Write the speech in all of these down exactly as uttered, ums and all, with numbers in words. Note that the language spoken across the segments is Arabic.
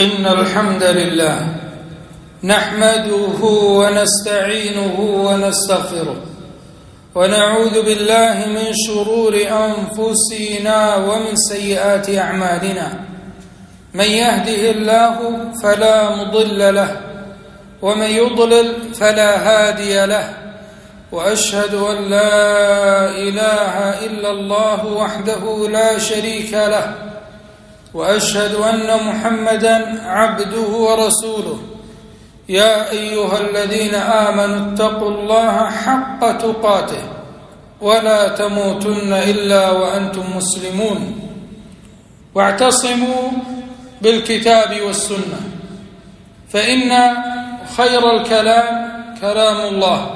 إن الحمد لله نحمده ونستعينه ونستغفره ونعوذ بالله من شرور أنفسنا ومن سيئات أعمالنا. من يهده الله فلا مضل له ومن يضلل فلا هادي له، وأشهد أن لا إله إلا الله وحده لا شريك له، وأشهد أن محمدًا عبده ورسوله. يا أيها الذين آمنوا اتقوا الله حق تقاته ولا تموتن إلا وأنتم مسلمون، واعتصموا بالكتاب والسنة، فإن خير الكلام كلام الله،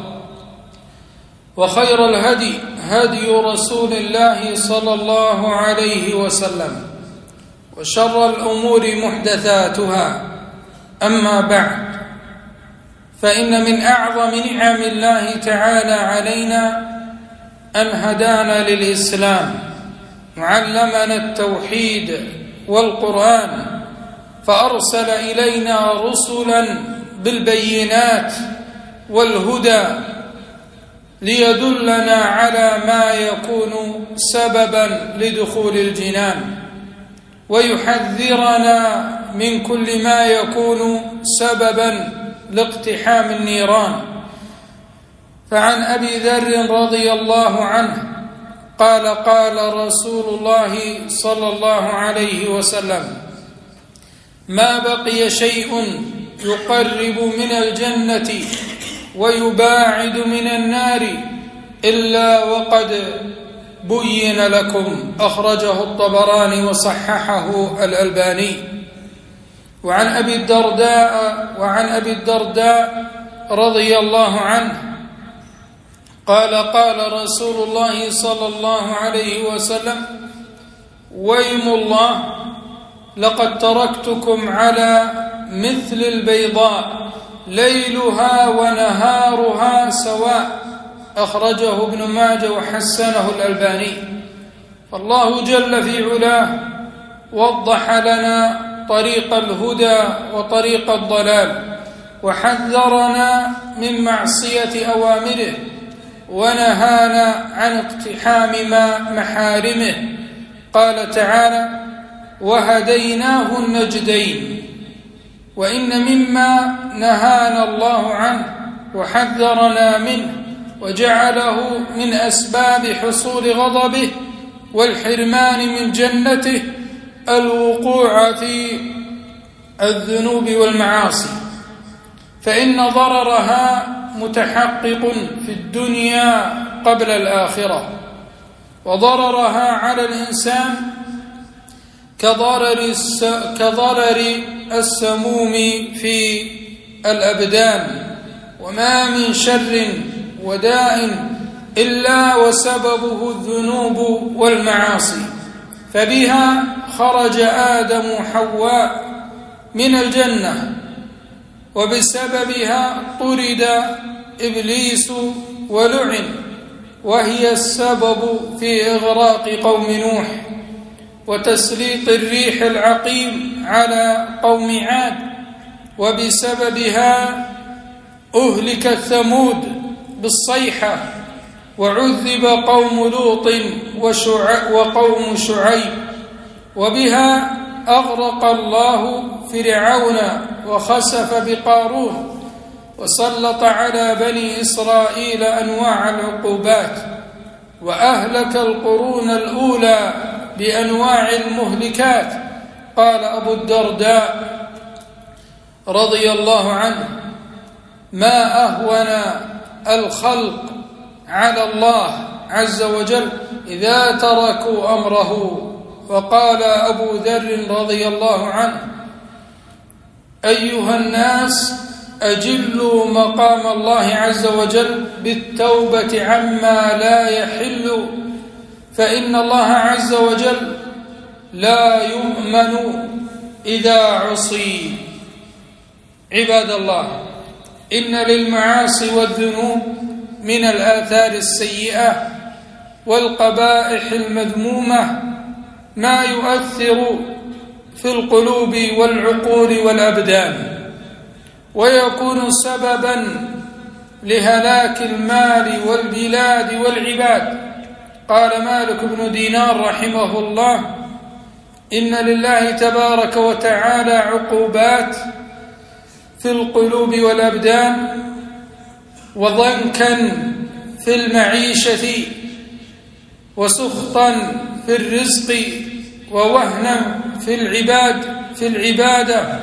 وخير الهدي هدي رسول الله صلى الله عليه وسلم، وشر الأمور محدثاتها. أما بعد، فإن من أعظم نعم الله تعالى علينا أن هدانا للإسلام وعلمنا التوحيد والقرآن، فأرسل إلينا رسلا بالبينات والهدى ليدلنا على ما يكون سببا لدخول الجنان، ويحذرنا من كل ما يكون سببا لاقتحام النيران. فعن أبي ذر رضي الله عنه قال قال رسول الله صلى الله عليه وسلم: ما بقي شيء يقرب من الجنة ويباعد من النار إلا وقد بين لكم. أخرجه الطبراني وصححه الألباني. وعن أبي الدرداء وعن أبي الدرداء رضي الله عنه قال قال رسول الله صلى الله عليه وسلم: ويم الله لقد تركتكم على مثل البيضاء ليلها ونهارها سواء. أخرجه ابن ماجه وحسنه الألباني. فالله جل في علاه وضح لنا طريق الهدى وطريق الضلال، وحذرنا من معصية أوامره، ونهانا عن اقتحام محارمه. قال تعالى: وهديناه النجدين. وإن مما نهانا الله عنه وحذرنا منه وجعله من أسباب حصول غضبه والحرمان من جنته الوقوع في الذنوب والمعاصي، فإن ضررها متحقق في الدنيا قبل الآخرة، وضررها على الإنسان كضرر كضرر السموم في الأبدان. وما من شر وداء إلا وسببه الذنوب والمعاصي، فبها خرج آدم وحواء من الجنة، وبسببها طرد إبليس ولعن، وهي السبب في إغراق قوم نوح وتسليط الريح العقيم على قوم عاد، وبسببها أهلك ثمود بالصيحة، وعذب قوم لوط وقوم شعيب، وبها أغرق الله فرعون وخسف بقارون، وسلط على بني إسرائيل أنواع العقوبات، وأهلك القرون الأولى بأنواع المهلكات. قال أبو الدرداء رضي الله عنه: ما أهون الخلق على الله عز وجل إذا تركوا أمره. وقال أبو ذر رضي الله عنه: أيها الناس، أجلوا مقام الله عز وجل بالتوبة عما لا يحل، فإن الله عز وجل لا يؤمن إذا عصي. عباد الله، إن للمعاصي والذنوب من الآثار السيئة والقبائح المذمومة ما يؤثر في القلوب والعقول والأبدان، ويكون سببا لهلاك المال والبلاد والعباد. قال مالك بن دينار رحمه الله: إن لله تبارك وتعالى عقوبات في القلوب والأبدان، وضنكا في المعيشة، وسخطا في الرزق، ووهنا في العباد في العبادة.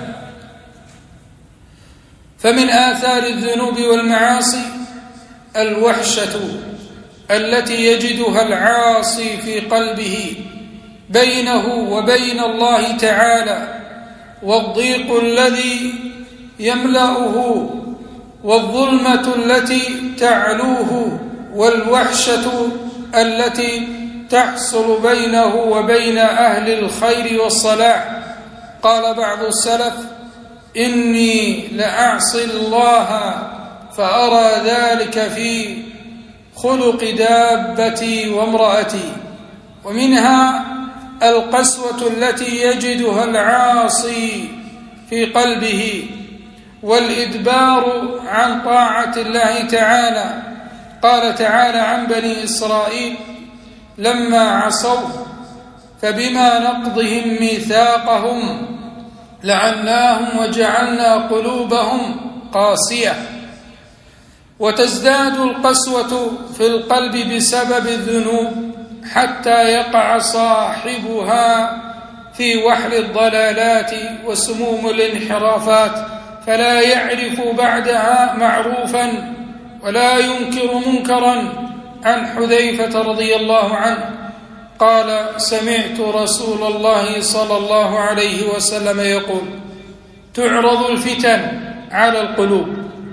فمن آثار الذنوب والمعاصي الوحشة التي يجدها العاصي في قلبه بينه وبين الله تعالى، والضيق الذي يملأه، والظلمة التي تعلوه، والوحشة التي تحصل بينه وبين أهل الخير والصلاح. قال بعض السلف: إني لأعصي الله فأرى ذلك في خلق دابتي وامرأتي. ومنها القسوة التي يجدها العاصي في قلبه، والإدبار عن طاعة الله تعالى. قال تعالى عن بني إسرائيل لما عصوا فبما نقضهم ميثاقهم لعناهم وجعلنا قلوبهم قاسية. وتزداد القسوة في القلب بسبب الذنوب حتى يقع صاحبها في وحل الضلالات وسموم الانحرافات، فلا يعرف بعدها معروفا ولا ينكر منكرا. عن حذيفة رضي الله عنه قال: سمعت رسول الله صلى الله عليه وسلم يقول: تعرض الفتن على القلوب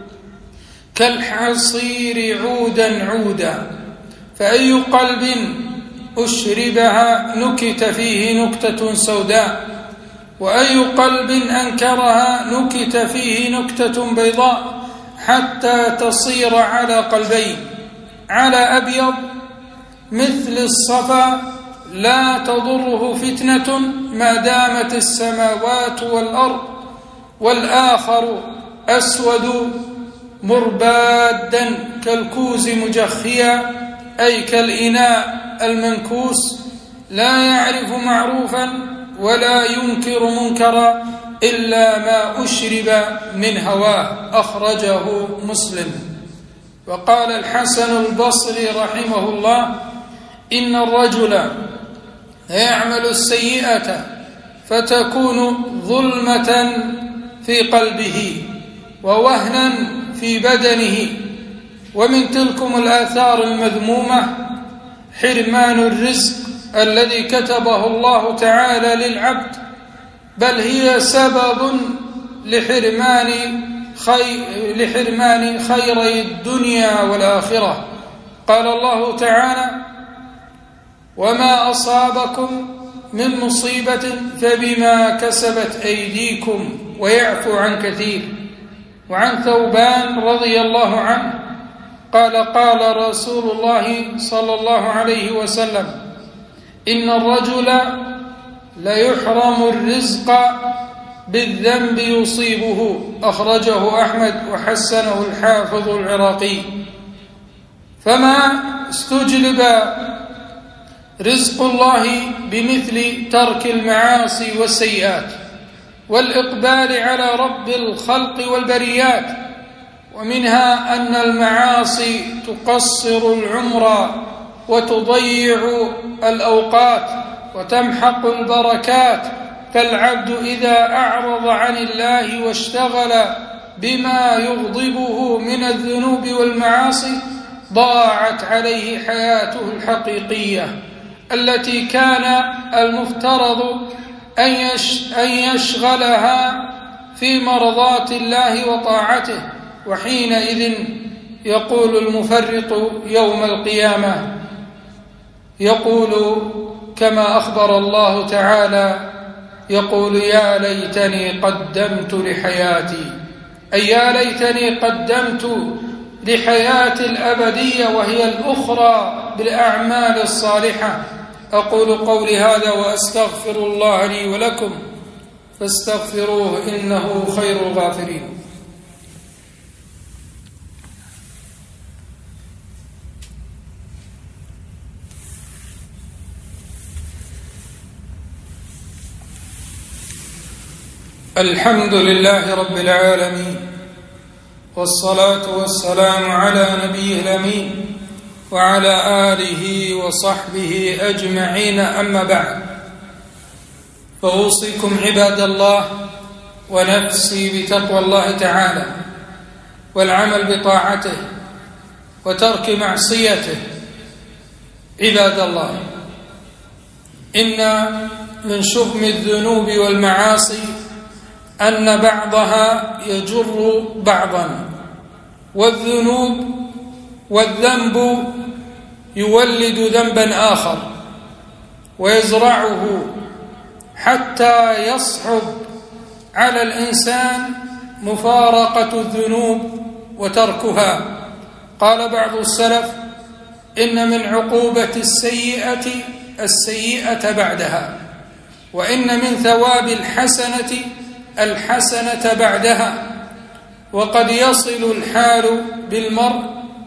كالحصير عودا عودا، فأي قلب أشربها نكت فيه نكتة سوداء، وأي قلب أنكرها نكت فيه نكتة بيضاء، حتى تصير على قلبين: على أبيض مثل الصفا لا تضره فتنة ما دامت السماوات والأرض، والآخر أسود مربادا كالكوز مجخيا، أي كالإناء المنكوس، لا يعرف معروفا ولا ينكر منكرا إلا ما أشرب من هواه. أخرجه مسلم. وقال الحسن البصري رحمه الله: إن الرجل يعمل السيئة فتكون ظلمة في قلبه ووهنا في بدنه. ومن تلكم الآثار المذمومة حرمان الرزق الذي كتبه الله تعالى للعبد، بل هي سبب لحرمان خير لحرمان خيري الدنيا والآخرة. قال الله تعالى: وما أصابكم من مصيبة فبما كسبت أيديكم ويعفو عن كثير. وعن ثوبان رضي الله عنه قال: قال رسول الله صلى الله عليه وسلم: إن الرجل ليحرم الرزق بالذنب يصيبه. أخرجه أحمد وحسنه الحافظ العراقي. فما استجلب رزق الله بمثل ترك المعاصي والسيئات والإقبال على رب الخلق والبريات. ومنها أن المعاصي تقصر العمر وتضيع الأوقات وتمحق البركات، فالعبد إذا أعرض عن الله واشتغل بما يغضبه من الذنوب والمعاصي ضاعت عليه حياته الحقيقية التي كان المفترض أن يشغلها في مرضاة الله وطاعته. وحينئذ يقول المفرط يوم القيامة، يقول كما أخبر الله تعالى، يقول: يا ليتني قدمت لحياتي، أي يا ليتني قدمت لحياتي الأبدية وهي الأخرى بالأعمال الصالحة. أقول قولي هذا وأستغفر الله لي ولكم، فاستغفروه إنه خير الغافرين. الحمد لله رب العالمين، والصلاة والسلام على نبيه الأمين وعلى آله وصحبه أجمعين، أما بعد، فأوصيكم عباد الله ونفسي بتقوى الله تعالى والعمل بطاعته وترك معصيته. عباد الله، إن من شؤم الذنوب والمعاصي أن بعضها يجر بعضا، والذنوب والذنب يولد ذنبا آخر ويزرعه حتى يصعب على الإنسان مفارقة الذنوب وتركها. قال بعض السلف: إن من عقوبة السيئة السيئة بعدها، وإن من ثواب الحسنة الحسنة بعدها. وقد يصل الحال بالمرء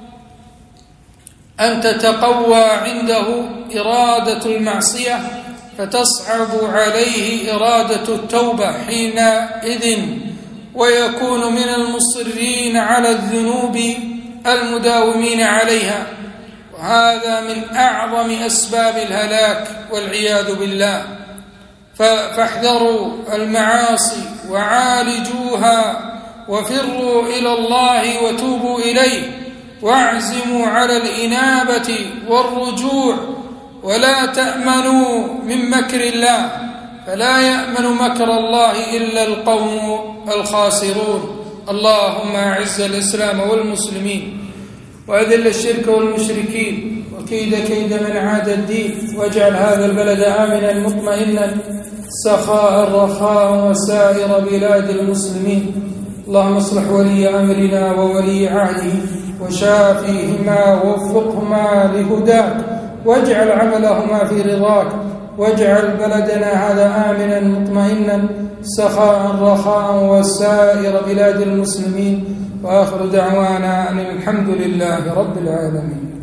أن تتقوى عنده إرادة المعصية فتصعب عليه إرادة التوبة حينئذ، ويكون من المصرين على الذنوب المداومين عليها، وهذا من أعظم أسباب الهلاك والعياذ بالله. فاحذروا المعاصي وعالجوها، وفروا إلى الله وتوبوا إليه، واعزموا على الإنابة والرجوع، ولا تأمنوا من مكر الله، فلا يأمن مكر الله إلا القوم الخاسرون. اللهم أعز الإسلام والمسلمين، وأذل الشرك والمشركين، وكيد كيد من عاد الدين، واجعل هذا البلد آمنا مطمئنا سخاء رخاء وسائر بلاد المسلمين. اللهم اصلح ولي أمرنا وولي عهده وشافيهما ووفقهما لهداك، واجعل عملهما في رضاك، واجعل بلدنا هذا آمنا مطمئنا سخاء رخاء وسائر بلاد المسلمين. وآخر دعوانا أن الحمد لله رب العالمين.